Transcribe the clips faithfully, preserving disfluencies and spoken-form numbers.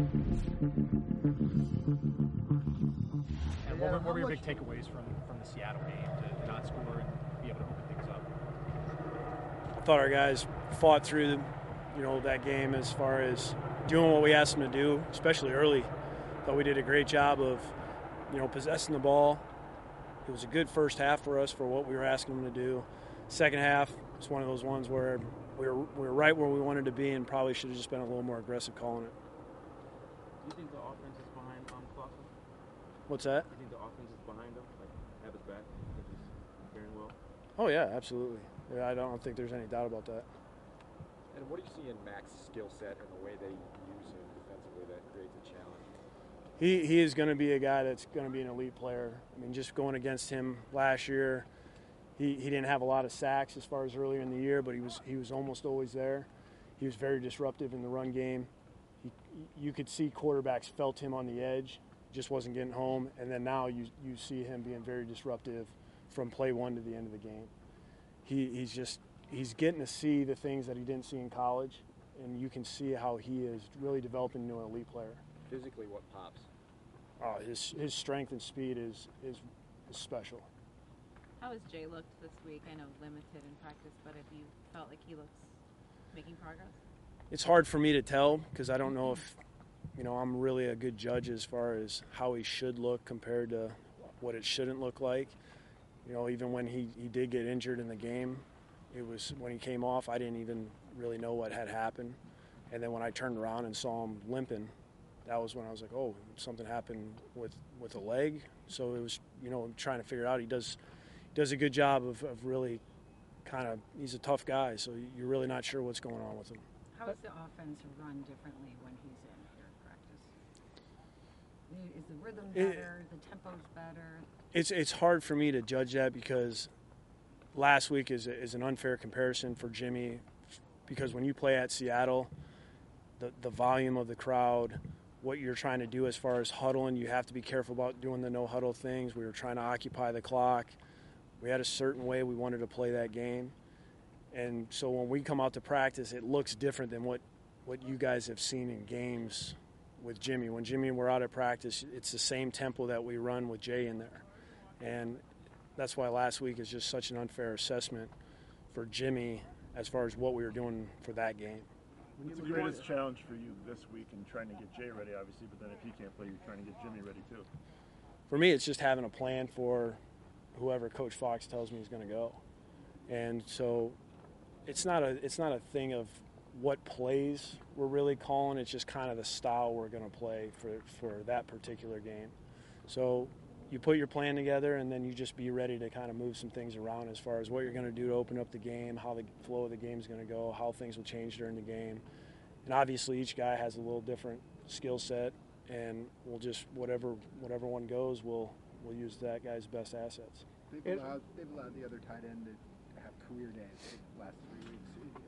And what were, what were your big takeaways from, from the Seattle game to, to not score and be able to open things up? I thought our guys fought through, you know, that game as far as doing what we asked them to do, especially early. Thought we did a great job of, you know, possessing the ball. It was a good first half for us for what we were asking them to do. Second half was one of those ones where we were, we were right where we wanted to be and probably should have just been a little more aggressive calling it. Do you think the offense is behind um, Clausen? What's that? Do you think the offense is behind him? Like, have his back? I think he's faring well? Oh, yeah, absolutely. Yeah, I don't think there's any doubt about that. And what do you see in Mac's skill set and the way they use him defensively that creates a challenge? He he is going to be a guy that's going to be an elite player. I mean, just going against him last year, he, he didn't have a lot of sacks as far as earlier in the year, but he was he was almost always there. He was very disruptive in the run game. He, you could see quarterbacks felt him on the edge, just wasn't getting home. And then now you you see him being very disruptive from play one to the end of the game. He he's just he's getting to see the things that he didn't see in college, and you can see how he is really developing into an elite player. Physically, what pops? Oh, his his strength and speed is is, is special. How has Jay looked this week? I know limited in practice, but have you felt like he looks making progress? It's hard for me to tell because I don't know if, you know, I'm really a good judge as far as how he should look compared to what it shouldn't look like. You know, even when he, he did get injured in the game, it was when he came off, I didn't even really know what had happened. And then when I turned around and saw him limping, that was when I was like, oh, something happened with, with a leg. So it was, you know, trying to figure it out. He does he does a good job of, of really kind of, he's a tough guy, so you're really not sure what's going on with him. How is the offense run differently when he's in here at practice? Is the rhythm better? It, the tempo's better? It's it's hard for me to judge that because last week is a, is an unfair comparison for Jimmy because when you play at Seattle, the the volume of the crowd, what you're trying to do as far as huddling, you have to be careful about doing the no huddle things. We were trying to occupy the clock. We had a certain way we wanted to play that game. And so when we come out to practice, it looks different than what, what you guys have seen in games with Jimmy. When Jimmy and we're out at practice, it's the same tempo that we run with Jay in there. And that's why last week is just such an unfair assessment for Jimmy as far as what we were doing for that game. What's the greatest challenge for you this week in trying to get Jay ready, obviously, but then if he can't play, you're trying to get Jimmy ready too? For me, it's just having a plan for whoever Coach Fox tells me is going to go. And so it's not a it's not a thing of what plays we're really calling. It's just kind of the style we're going to play for, for that particular game. So you put your plan together, and then you just be ready to kind of move some things around as far as what you're going to do to open up the game, how the flow of the game is going to go, how things will change during the game. And obviously each guy has a little different skill set, and we'll just, whatever whatever one goes, we'll we'll use that guy's best assets. They've allowed, they've allowed the other tight end to have career days the last three weeks.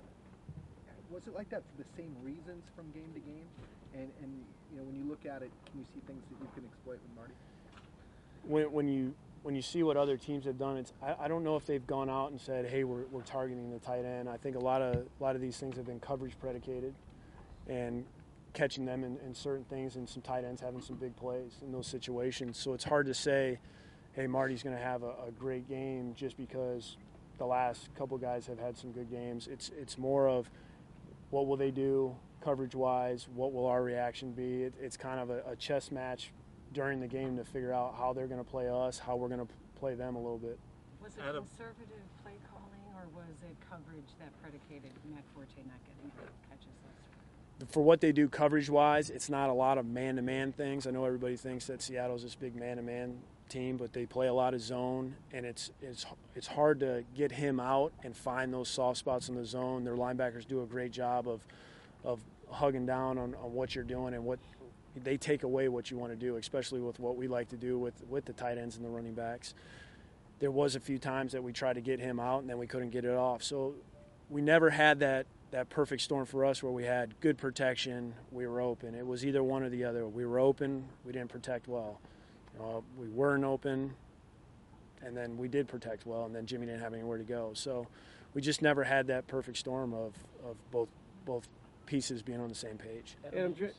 Was it like that for the same reasons from game to game? And, and you know, when you look at it, can you see things that you can exploit with Marty? When, when you when you see what other teams have done, it's I, I don't know if they've gone out and said, hey, we're we're targeting the tight end. I think a lot of a lot of these things have been coverage predicated, and catching them in, in certain things, and some tight ends having some big plays in those situations. So it's hard to say, hey, Marty's going to have a, a great game just because the last couple guys have had some good games. It's it's more of what will they do coverage-wise? What will our reaction be? It, it's kind of a, a chess match during the game to figure out how they're going to play us, how we're going to play them a little bit. Was it Adam. conservative play calling, or was it coverage that predicated Matt Forte not getting catches last week? For what they do coverage-wise, it's not a lot of man-to-man things. I know everybody thinks that Seattle's this big man-to-man team, but they play a lot of zone, and it's it's it's hard to get him out and find those soft spots in the zone. Their linebackers do a great job of of hugging down on, on what you're doing, and what they take away what you want to do, especially with what we like to do with, with the tight ends and the running backs. There was a few times that we tried to get him out, and then we couldn't get it off. So we never had that, that perfect storm for us where we had good protection, we were open. It was either one or the other. We were open, we didn't protect well. Uh, we weren't open, and then we did protect well, and then Jimmy didn't have anywhere to go. So we just never had that perfect storm of, of both both pieces being on the same page. Adam,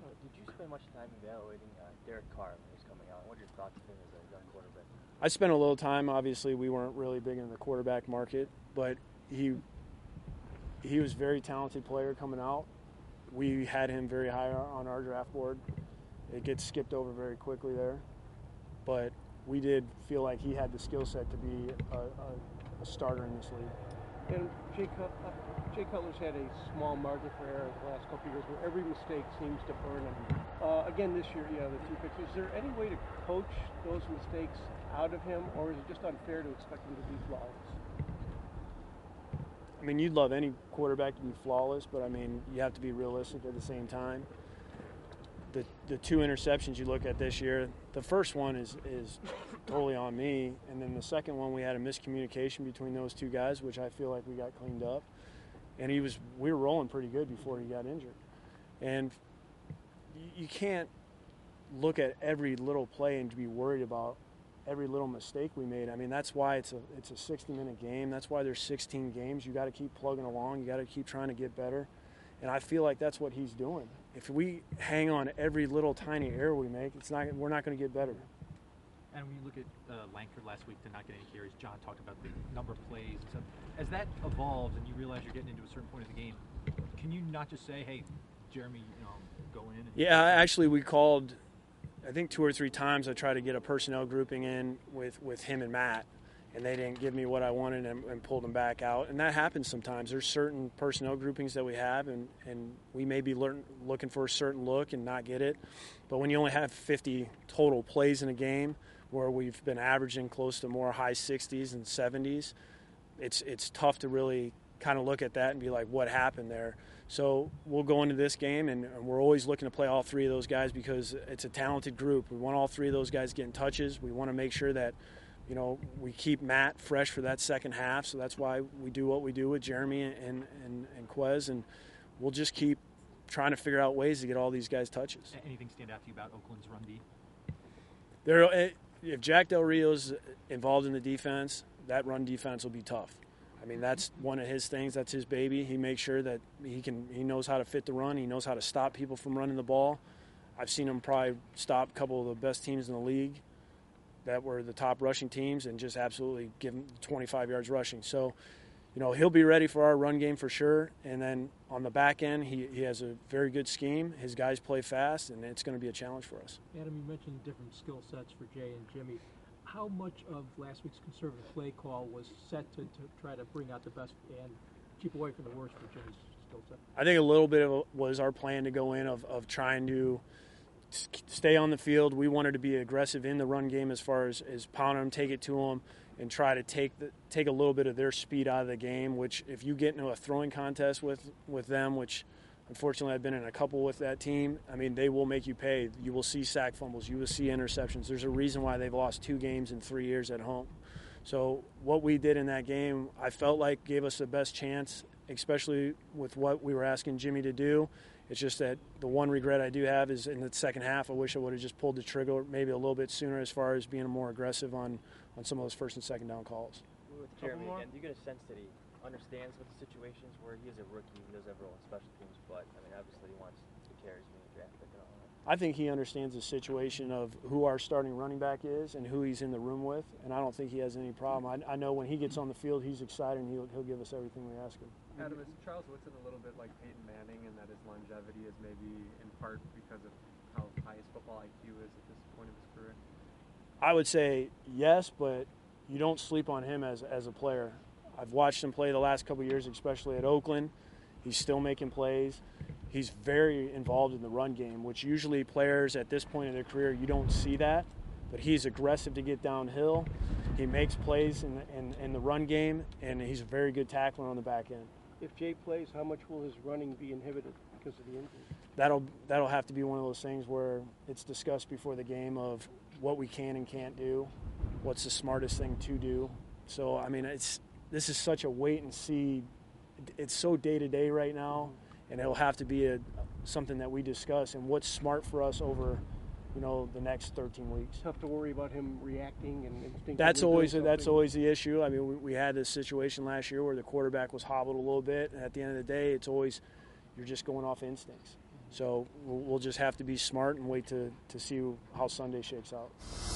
Uh, did you spend much time evaluating uh, Derek Carr when he was coming out? What are your thoughts of him as a young quarterback? I spent a little time. Obviously, we weren't really big in the quarterback market, but he he was a very talented player coming out. We had him very high on our draft board. It gets skipped over very quickly there, but we did feel like he had the skill set to be a, a, a starter in this league. And Jay, Cut- uh, Jay Cutler's had a small margin for error the last couple of years where every mistake seems to burn him. Uh, again, this year, yeah, the two picks. Is there any way to coach those mistakes out of him, or is it just unfair to expect him to be flawless? I mean, you'd love any quarterback to be flawless, but I mean, you have to be realistic at the same time. The the two interceptions you look at this year, the first one is, is totally on me, and then the second one we had a miscommunication between those two guys, which I feel like we got cleaned up. And he was we were rolling pretty good before he got injured. And you can't look at every little play and be worried about every little mistake we made. I mean, that's why it's a it's a sixty-minute game. That's why there's sixteen games. You got to keep plugging along. You got to keep trying to get better. And I feel like that's what he's doing. If we hang on every little tiny error we make, it's not we're not going to get better. And when you look at uh, Langford last week to not get any carries, John talked about the number of plays and stuff. As that evolves and you realize you're getting into a certain point of the game, can you not just say, "Hey, Jeremy, you know, go in"? And yeah, actually, we called. I think two or three times I tried to get a personnel grouping in with, with him and Matt, and they didn't give me what I wanted and, and pulled them back out. And that happens sometimes. There's certain personnel groupings that we have, and, and we may be learn, looking for a certain look and not get it. But when you only have fifty total plays in a game where we've been averaging close to more high sixties and seventies, it's it's tough to really kind of look at that and be like, what happened there? So we'll go into this game, and we're always looking to play all three of those guys because it's a talented group. We want all three of those guys getting touches. We want to make sure that, you know, we keep Matt fresh for that second half. So that's why we do what we do with Jeremy and, and, and Quez, and we'll just keep trying to figure out ways to get all these guys touches. Anything stand out to you about Oakland's run D? There, if Jack Del Rio's involved in the defense, that run defense will be tough. I mean, that's one of his things. That's his baby. He makes sure that he can. He knows how to fit the run. He knows how to stop people from running the ball. I've seen him probably stop a couple of the best teams in the league that were the top rushing teams and just absolutely give them twenty-five yards rushing. So, you know, he'll be ready for our run game for sure. And then on the back end, he, he has a very good scheme. His guys play fast, and it's going to be a challenge for us. Adam, you mentioned different skill sets for Jay and Jimmy. How much of last week's conservative play call was set to, to try to bring out the best and keep away from the worst for Jimmy's skill set? I think a little bit of it was our plan to go in of, of trying to stay on the field. We wanted to be aggressive in the run game as far as, as pounding them, take it to them, and try to take the, take a little bit of their speed out of the game, which if you get into a throwing contest with, with them, which unfortunately I've been in a couple with that team, I mean, they will make you pay. You will see sack fumbles. You will see interceptions. There's a reason why they've lost two games in three years at home. So what we did in that game, I felt like gave us the best chance, especially with what we were asking Jimmy to do. It's just that the one regret I do have is in the second half, I wish I would have just pulled the trigger maybe a little bit sooner as far as being more aggressive on, on some of those first and second down calls. With Jeremy, again, do you get a sense that he understands what the situations where he is a rookie, he does have a role in special teams, but, I mean, obviously he wants the carries being a draft pick and all that. I think he understands the situation of who our starting running back is and who he's in the room with, and I don't think he has any problem. I, I know when he gets on the field, he's excited, and he'll, he'll give us everything we ask him. Adam, is Charles Woodson a little bit like Peyton Manning in that his longevity is maybe in part because of how high his football I Q is at this point of his career? I would say yes, but you don't sleep on him as, as a player. I've watched him play the last couple of years, especially at Oakland. He's still making plays. He's very involved in the run game, which usually players at this point in their career, you don't see that. But he's aggressive to get downhill. He makes plays in the, in, in the run game, and he's a very good tackler on the back end. If Jay plays, how much will his running be inhibited because of the injury? That'll that'll have to be one of those things where it's discussed before the game of what we can and can't do, what's the smartest thing to do. So, I mean, it's this is such a wait and see. It's so day-to-day right now, and it'll have to be a something that we discuss and what's smart for us over, you know, the next thirteen weeks. Tough to worry about him reacting and instinctively. That's always doing that's something. always the issue. I mean, we, we had this situation last year where the quarterback was hobbled a little bit, and at the end of the day, it's always you're just going off instincts. So we'll, we'll just have to be smart and wait to, to see how Sunday shakes out.